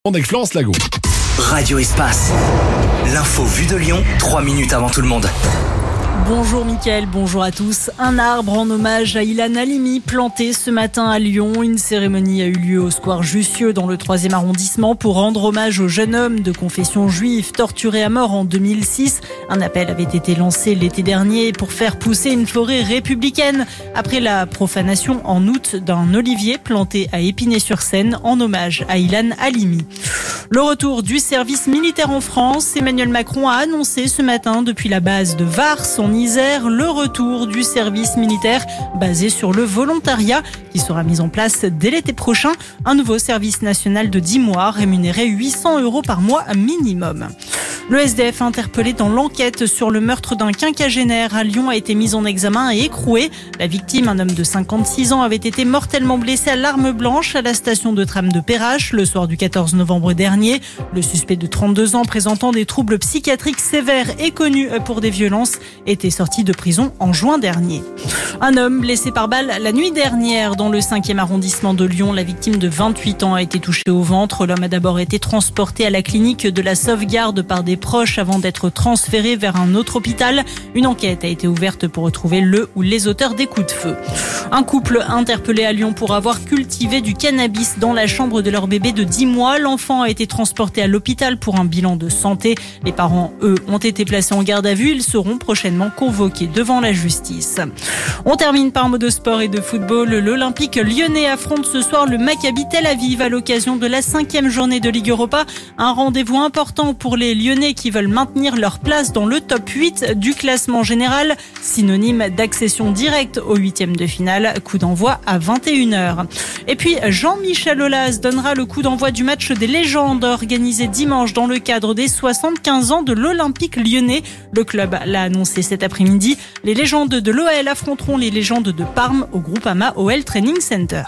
On est avec Florence Lago. Radio Espace. L'info vue de Lyon, 3 minutes avant tout le monde. Bonjour Mickaël, bonjour à tous. Un arbre en hommage à Ilan Halimi planté ce matin à Lyon. Une cérémonie a eu lieu au square Jussieu dans le 3e arrondissement pour rendre hommage au jeune homme de confession juive torturé à mort en 2006. Un appel avait été lancé l'été dernier pour faire pousser une forêt républicaine après la profanation en août d'un olivier planté à Épinay-sur-Seine en hommage à Ilan Halimi. Le retour du service militaire en France, Emmanuel Macron a annoncé ce matin depuis la base de Vars en Isère le retour du service militaire basé sur le volontariat qui sera mis en place dès l'été prochain. Un nouveau service national de 10 mois rémunéré 800 € par mois minimum. Le SDF interpellé dans l'enquête sur le meurtre d'un quinquagénaire à Lyon a été mis en examen et écroué. La victime, un homme de 56 ans, avait été mortellement blessé à l'arme blanche à la station de tram de Perrache le soir du 14 novembre dernier. Le suspect de 32 ans présentant des troubles psychiatriques sévères et connu pour des violences était sorti de prison en juin dernier. Un homme blessé par balle la nuit dernière dans le 5e arrondissement de Lyon. La victime de 28 ans a été touchée au ventre. L'homme a d'abord été transporté à la clinique de la Sauvegarde par des proches avant d'être transféré vers un autre hôpital. Une enquête a été ouverte pour retrouver le ou les auteurs des coups de feu. Un couple interpellé à Lyon pour avoir cultivé du cannabis dans la chambre de leur bébé de 10 mois. L'enfant a été transporté à l'hôpital pour un bilan de santé. Les parents, eux, ont été placés en garde à vue. Ils seront prochainement convoqués devant la justice. On termine par un mot de sport et de football. L'Olympique lyonnais affronte ce soir le Maccabi Tel Aviv à l'occasion de la 5e journée de Ligue Europa. Un rendez-vous important pour les Lyonnais qui veulent maintenir leur place dans le top 8 du classement général, synonyme d'accession directe au 8e de finale. Coup d'envoi à 21h. Et puis Jean-Michel Aulas donnera le coup d'envoi du match des légendes organisé dimanche dans le cadre des 75 ans de l'Olympique lyonnais. Le club l'a annoncé cet après-midi. Les légendes de l'OL affronteront les légendes de Parme au Groupama OL Training Center.